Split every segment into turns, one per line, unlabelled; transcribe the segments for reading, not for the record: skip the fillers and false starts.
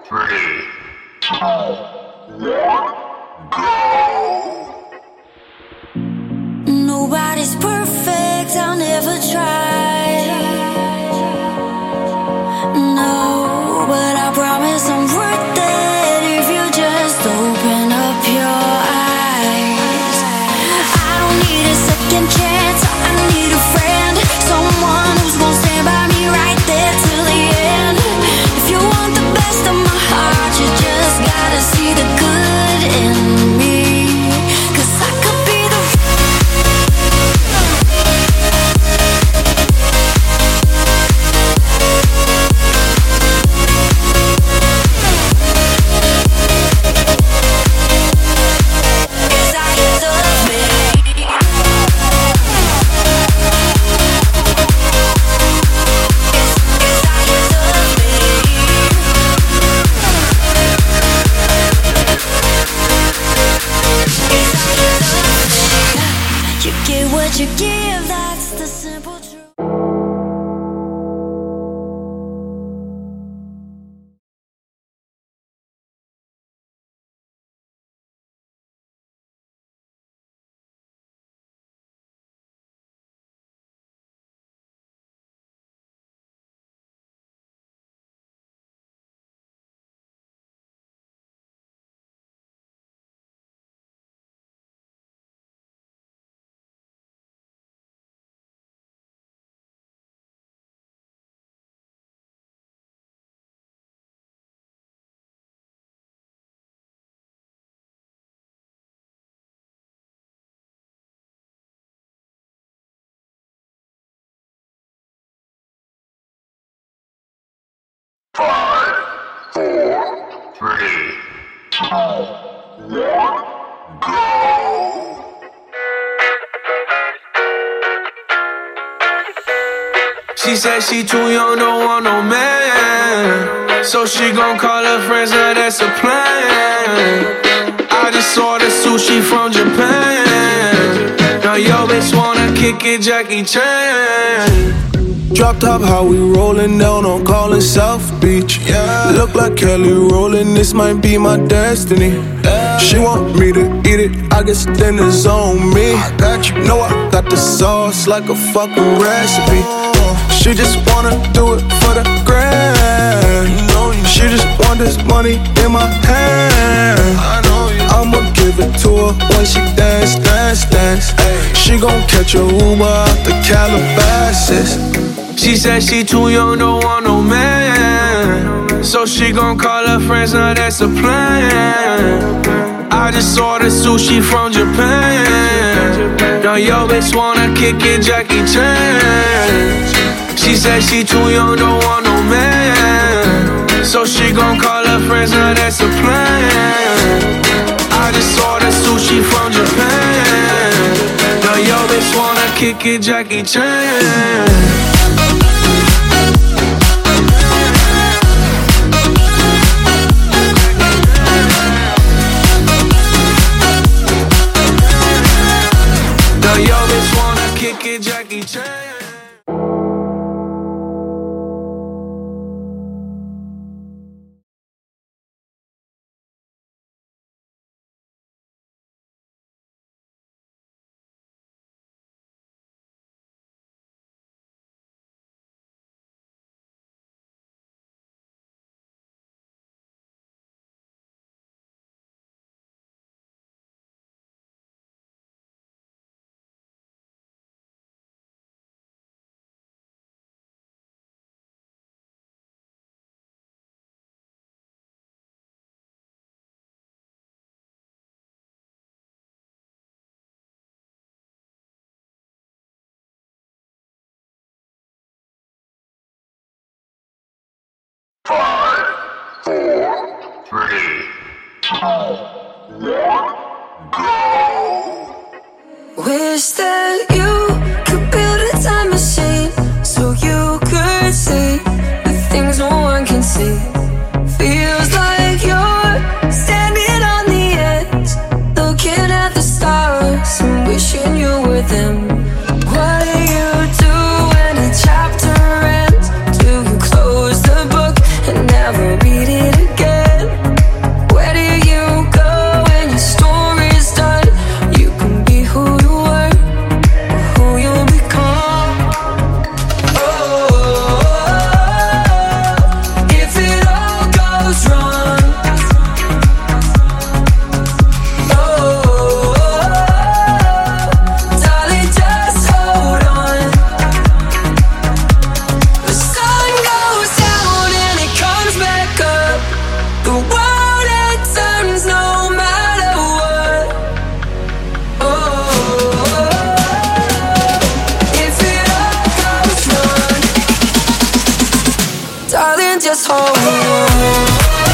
3, 2, 1, go!
Nobody's perfect, I'll never try. No, but I promise I'm worth it if you just open up your eyes. I don't need a second chance, I need a friend, someone who's gonna stand by me right there till the end. If you want the best of my heart, you just gotta see the good in me. 'Cause I could be the you give, that's the simple truth.
Five, four, three, two, one, go!
She said she too young, don't want no man, so she gon' call her friends, now that's a plan. I just ordered sushi from Japan. Now yo bitch wanna kick it, Jackie Chan.
Drop top, how we rollin' down on Collin South Beach. Yeah. Look like Kelly rollin', this might be my destiny. Yeah. She want me to eat it, I guess then it's on me. I got you, know I got the sauce like a fucking recipe. She just wanna do it for the grand. She just want this money in my hand. I'ma give it to her when she dance, dance, dance. She gon' catch a Uber out the Calabasas.
She said she too young, don't want no man, so she gon' call her friends, now that's a plan. I just ordered sushi from Japan. Now yo bitch wanna kick it, Jackie Chan. She said she too young, don't want no man, so she gon' call her friends, now that's a plan. I just ordered sushi from Japan. Now yo bitch wanna kick it, Jackie Chan. Yo, bitch wanna kick it, Jackie Chan.
Five, four, three, two, one, go!
Wish that you could build a time machine so you could see the things no one can see. Feels like you're standing on the edge, looking at the stars and wishing you were them. What do you do when a chapter ends? Do you close the book and never read it again? darling, just hold on.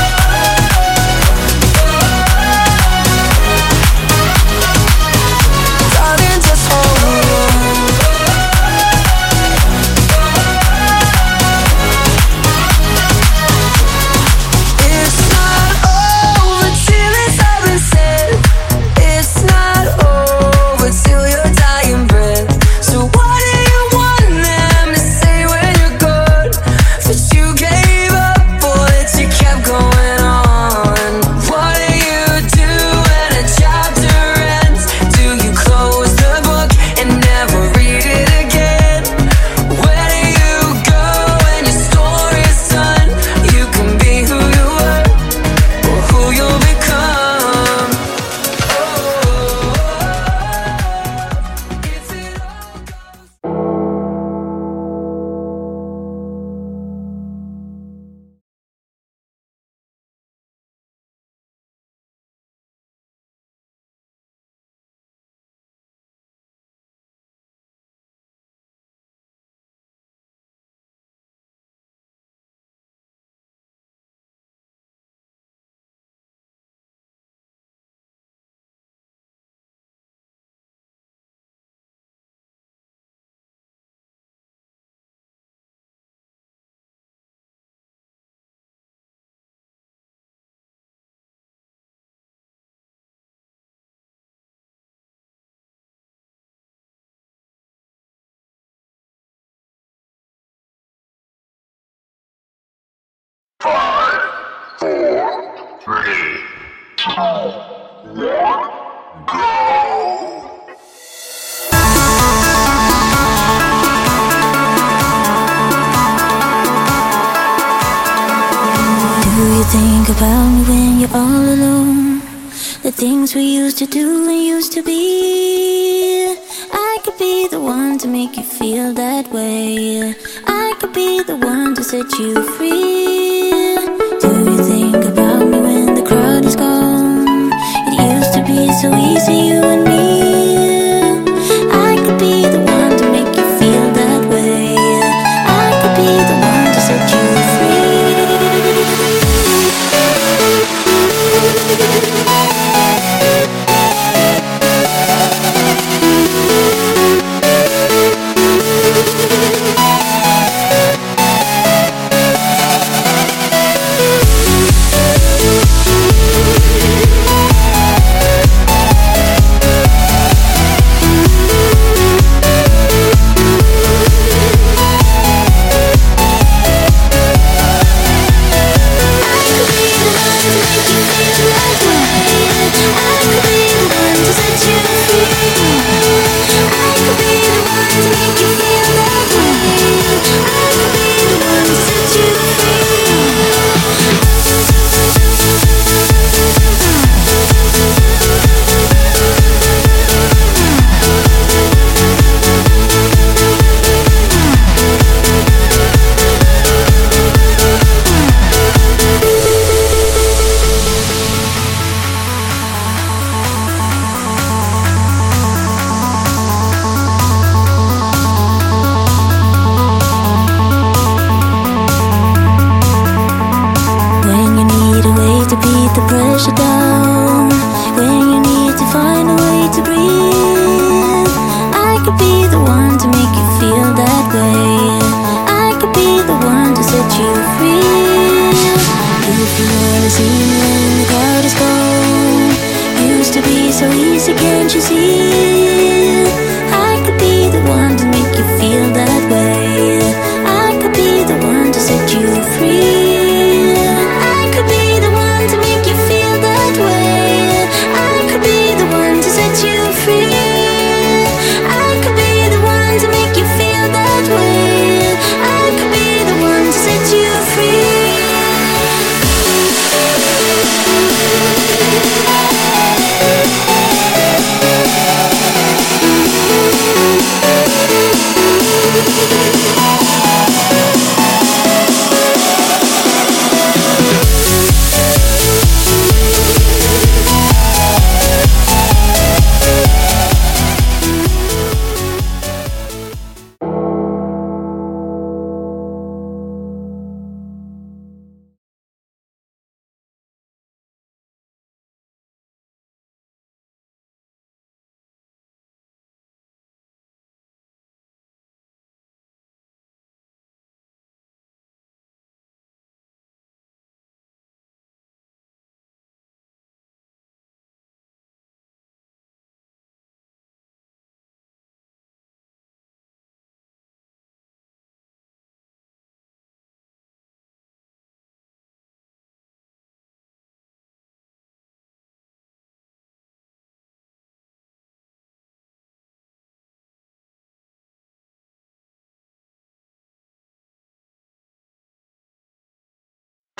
Think about me when you're all alone. The things we used to do and used to be. I could be the one to make you feel that way. I could be the one to set you free. Do you think about me when the crowd is gone? It used to be so easy, you and me. I could be the one to make you feel that way. I could be the one to set you free.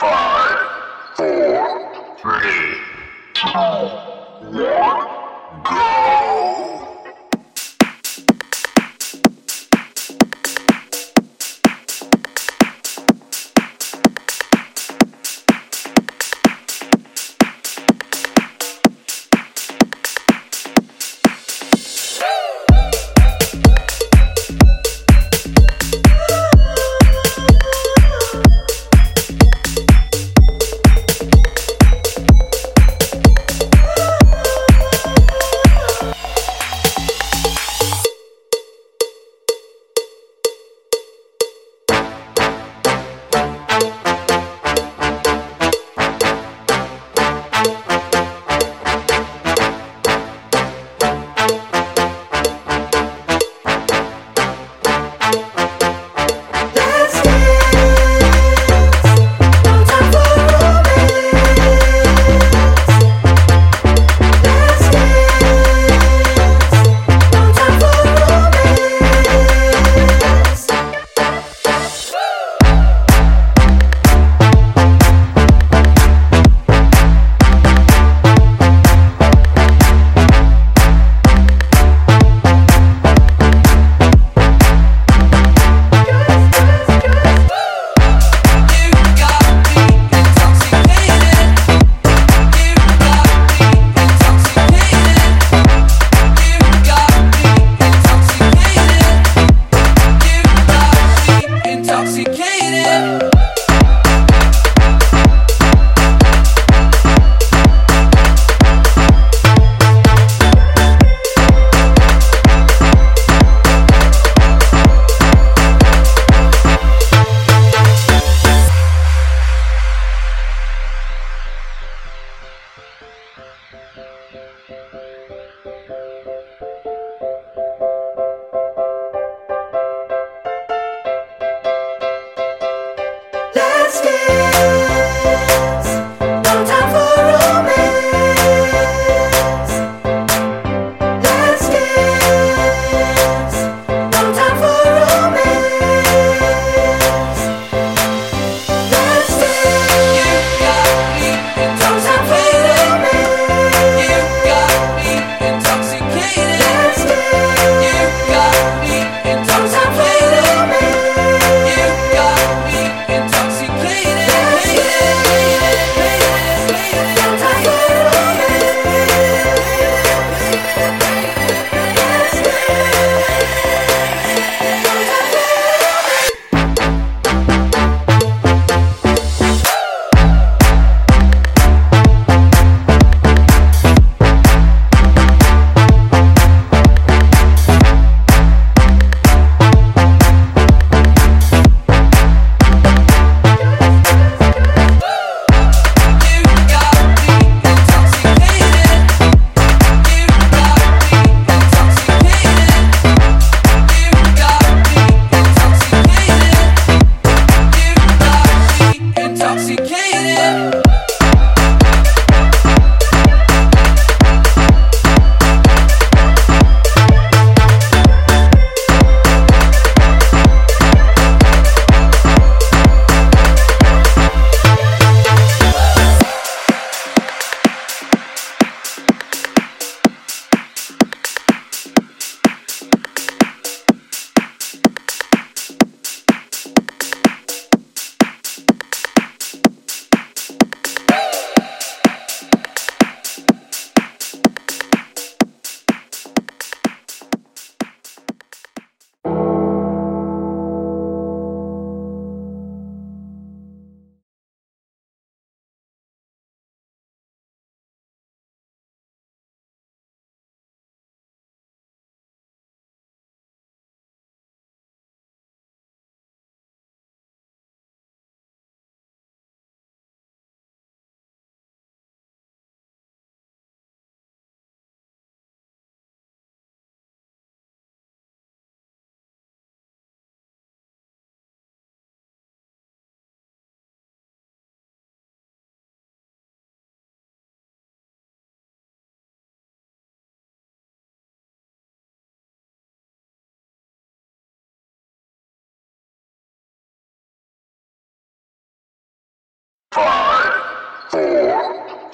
5, 4, 3, 2, 1, go!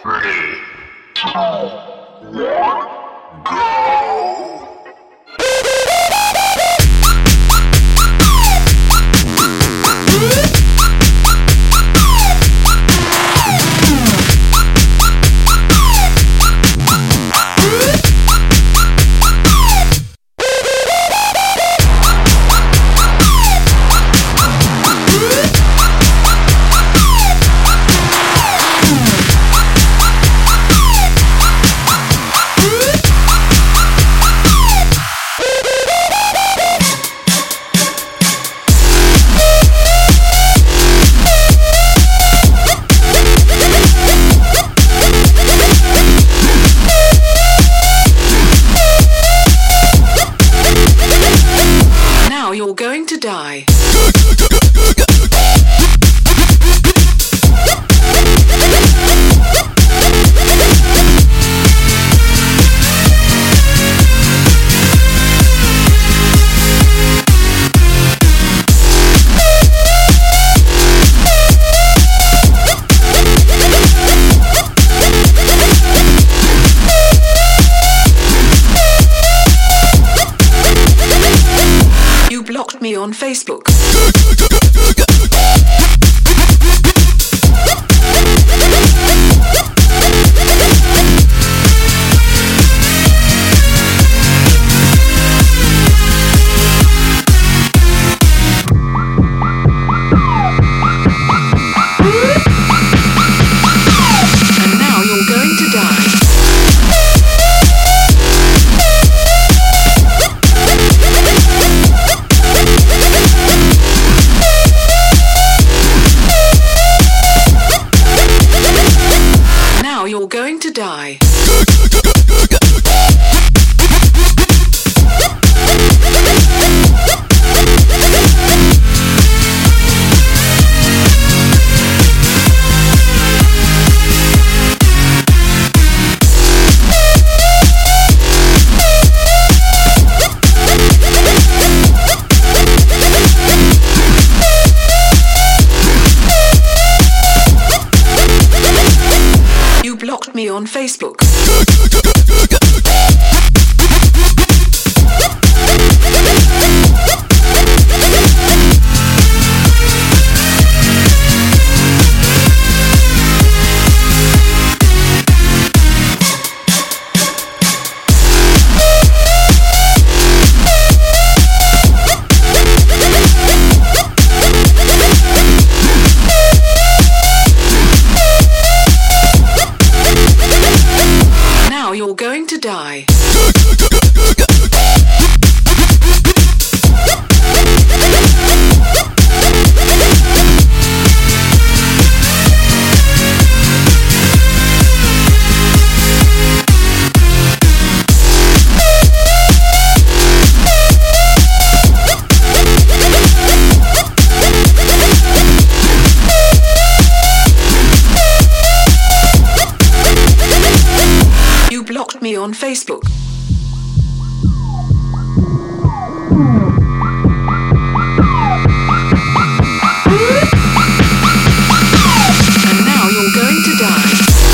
3, 2, 1, go!
You're going to die. You blocked me on Facebook. And now you're going to die. You're going to die. You blocked me on Facebook. You're going to die. You blocked me on Facebook. And now you're going to die.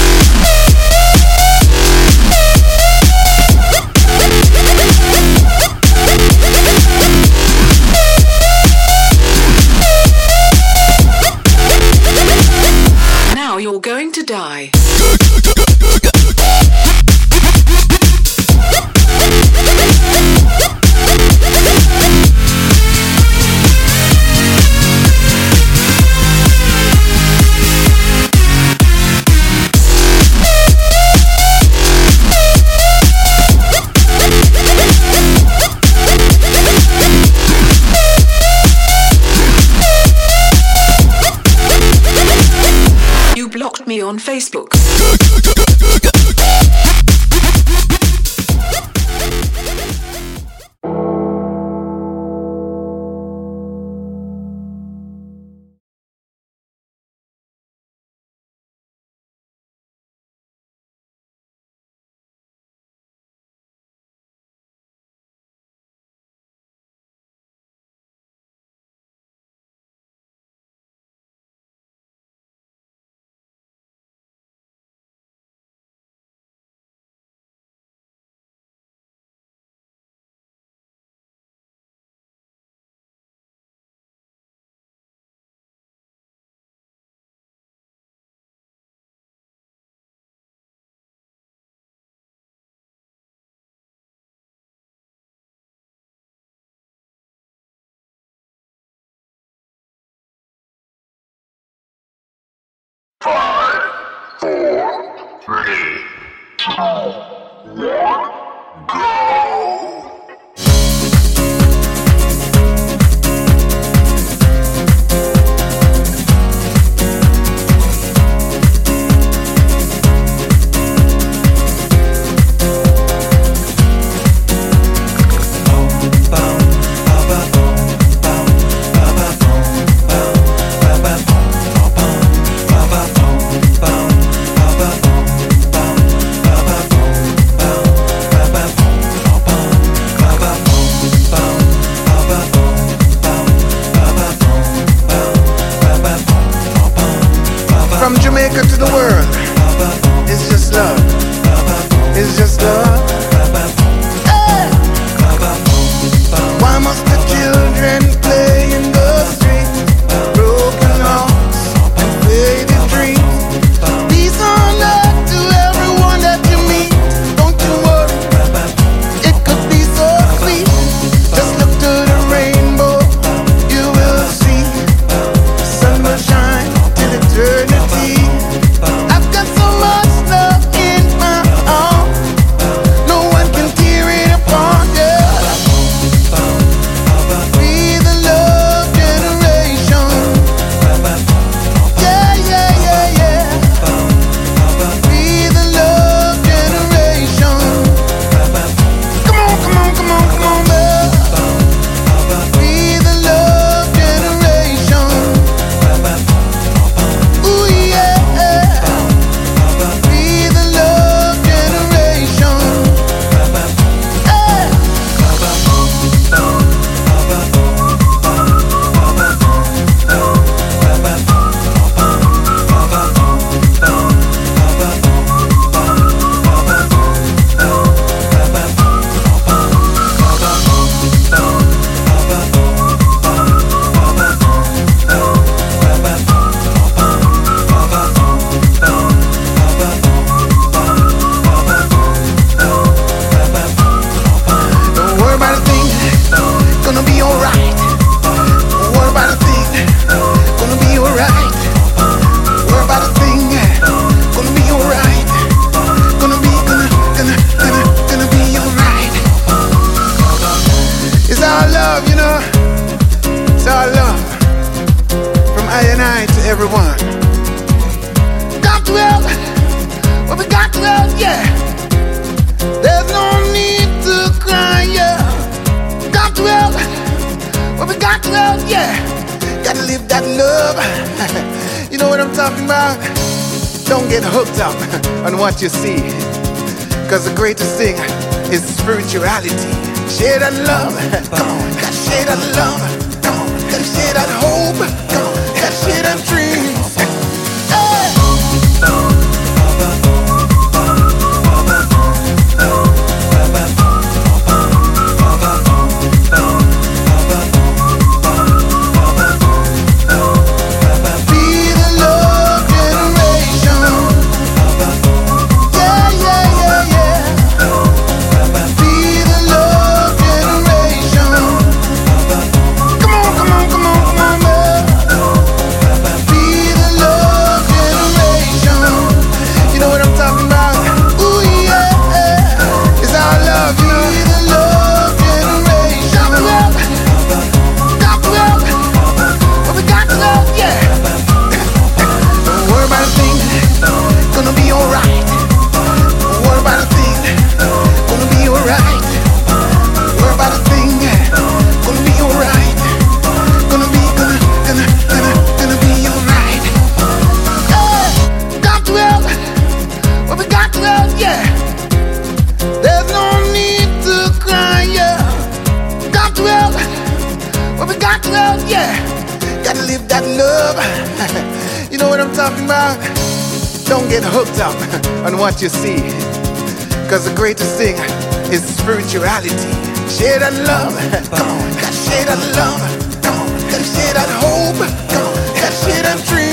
Now you're going to die. You blocked me on Facebook.
From Jamaica to the world, it's just love. It's just love. Hey! Why must the children play in the streets? Broken hearts and faded dreams. Peace on earth to everyone that you meet. Don't you worry, it could be so sweet. Just look to the rainbow, you will see. Sun will shine till eternity. I've got so much love in my heart, no one can tear it apart, yeah. Be the love generation. Yeah, yeah, yeah, yeah. Be the love generation. Come on, come on, come on, come on, man. Be the love generation. Ooh, yeah. Be the love generation. Hey. Don't worry about a thing, gonna be alright. Don't worry about a thing, gonna be alright. Don't worry about a thing, gonna be alright. Gonna be alright. It's our love, you know. It's our love from I and I to everyone. Got to help, what we got to help, yeah. There's no need to cry, yeah. Got to help, what we got to help, yeah. Gotta live that love. You know what I'm talking about? Don't get hooked up on what you see, cause the greatest thing is spirituality. Share that love, come on. Gotta share that love, come on. Gotta share that hope, come on. Gotta share that dreams. Hey. Be the love generation. Yeah, yeah, yeah, yeah. Be the love generation. Come on, come on, come on, come on, man. Be the love generation. You know what I'm talking about? Ooh, yeah. It's our love, you know. Be the love generation. Got to help, what we got to help, yeah. Don't worry about a thing, gonna be alright. Don't worry about a thing, gonna be alright. Don't worry about a thing, gonna be alright. Gonna be alright. Hey, got to help, what we got to help, yeah. There's no need to cry, yeah. Got to help, what we got to help, yeah. Gotta live that love. You know what I'm talking about? Don't get hooked up on what you see, cause the greatest thing is spirituality. Share that love, come on. Gotta share that love, come on. Gotta share that hope, come on. Gotta share that dream.